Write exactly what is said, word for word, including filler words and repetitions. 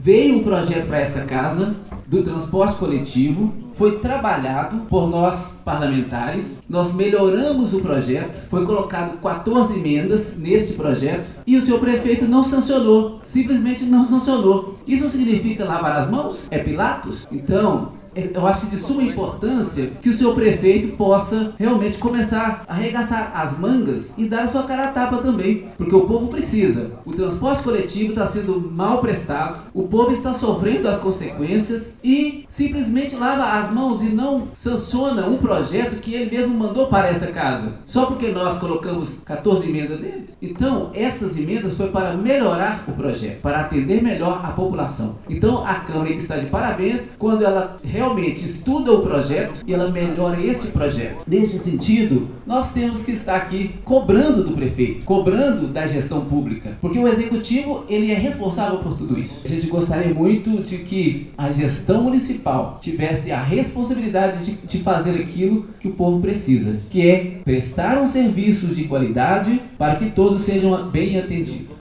veio um projeto para essa casa do transporte coletivo, foi trabalhado por nós parlamentares, nós melhoramos o projeto, foi colocado quatorze emendas neste projeto e o senhor prefeito não sancionou, simplesmente não sancionou. Isso significa lavar as mãos? É Pilatos? Então, eu acho que de suma importância que o senhor prefeito possa realmente começar a arregaçar as mangas e dar a sua cara a tapa também, porque o povo precisa. O transporte coletivo está sendo mal prestado, o povo está sofrendo as consequências e simplesmente lava as mãos e não sanciona um projeto que ele mesmo mandou para essa casa, só porque nós colocamos quatorze emendas deles. Então, essas emendas foi para melhorar o projeto, para atender melhor a população. Então, a Câmara que está de parabéns quando ela realmente estuda o projeto e ela melhora este projeto. Nesse sentido, nós temos que estar aqui cobrando do prefeito, cobrando da gestão pública, porque o executivo ele é responsável por tudo isso. A gente gostaria muito de que a gestão municipal tivesse a responsabilidade de, de fazer aquilo que o povo precisa, que é prestar um serviço de qualidade para que todos sejam bem atendidos.